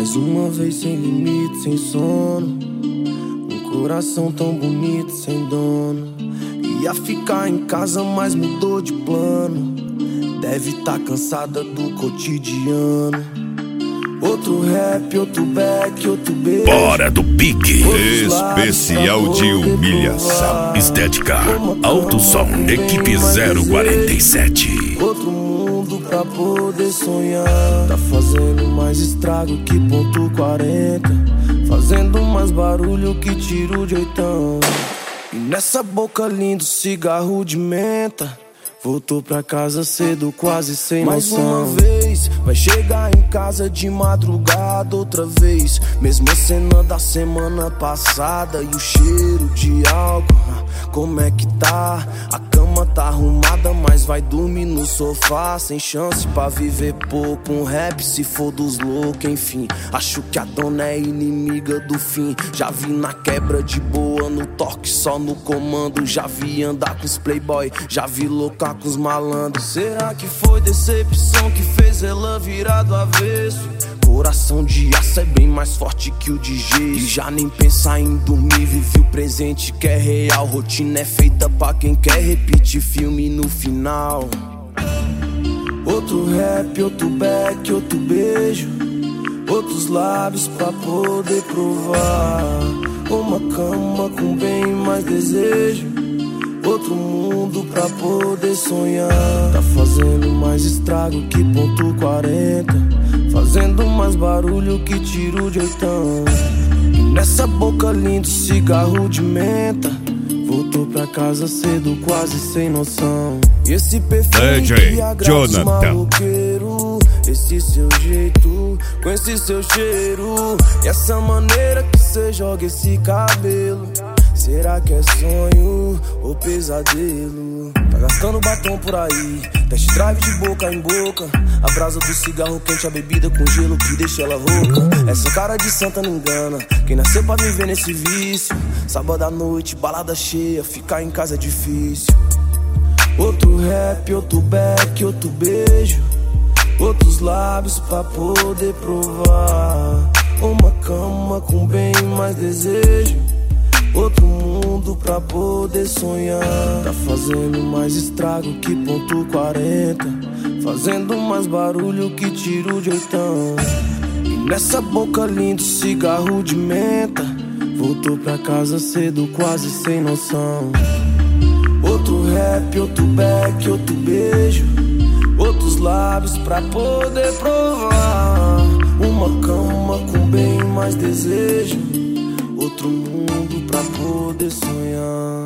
Mais uma vez sem limite, sem sono. Um coração tão bonito, sem dono. Ia ficar em casa, mas mudou de plano. Deve tá cansada do cotidiano. Outro rap, outro back, outro beijo. Bora do pique. Especial de humilhação. Estética, alto som, equipe 047. Outro mundo pra poder sonhar. Tá fazendo mais estrago que ponto 40. Fazendo mais barulho que tiro de oitão. E nessa boca lindo, cigarro de menta. Voltou pra casa cedo, quase sem noção. Mais uma vez, vai chegar em casa de madrugada outra vez. Mesma cena da semana passada. E o cheiro de álcool, como é que tá? A cama tá arrumada, mas vai dormir no sofá. Sem chance pra viver pouco, um rap se for dos loucos, enfim. Acho que a dona é inimiga do fim. Já vi na quebra de boa, no toque só no comando. Já vi andar com os playboy, já vi loucar com os malandros. Será que foi decepção que fez ela virar do avesso? Coração de aço é bem mais forte que o de gesso. E já nem pensar em dormir, vive o presente que é real. Rotina é feita pra quem quer repetir filme no final. Outro rap, outro back, outro beijo. Outros lábios pra poder provar. Uma cama com bem mais desejo. Outro mundo pra poder sonhar. Tá fazendo mais estrago que ponto 40. Fazendo mais barulho que tiro de oitão. E nessa boca lindo, cigarro de menta. Voltou pra casa cedo, quase sem noção. E esse perfume que agrada os maloqueiros. Esse seu jeito, com esse seu cheiro. E essa maneira que cê joga esse cabelo. Será que é sonho ou pesadelo? Tá gastando batom por aí, test drive de boca em boca. A brasa do cigarro quente, a bebida com gelo que deixa ela rouca. Essa cara de santa não engana, quem nasceu pra viver nesse vício. Sábado à noite, balada cheia, ficar em casa é difícil. Outro rap, outro back, outro beijo. Outros lábios pra poder provar. Uma cama com bem mais desejo. Outro mundo pra poder sonhar. Tá fazendo mais estrago que ponto 40. Fazendo mais barulho que tiro de oitão. E nessa boca lindo, cigarro de menta. Voltou pra casa cedo, quase sem noção. Outro rap, outro back, outro beijo. Outros lábios pra poder provar. Uma cama com bem mais desejo. Outro mundo pra poder sonhar.